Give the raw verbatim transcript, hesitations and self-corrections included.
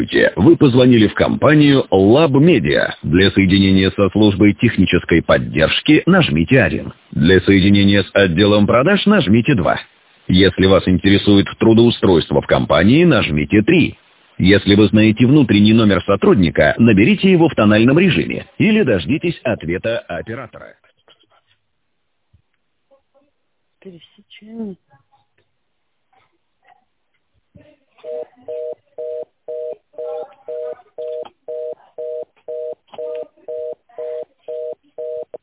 Здравствуйте! Вы позвонили в компанию Lab Media. Для соединения со службой технической поддержки нажмите один. Для соединения с отделом продаж нажмите два. Если вас интересует трудоустройство в компании, нажмите три. Если вы знаете внутренний номер сотрудника, наберите его в тональном режиме или дождитесь ответа оператора. Пересечение.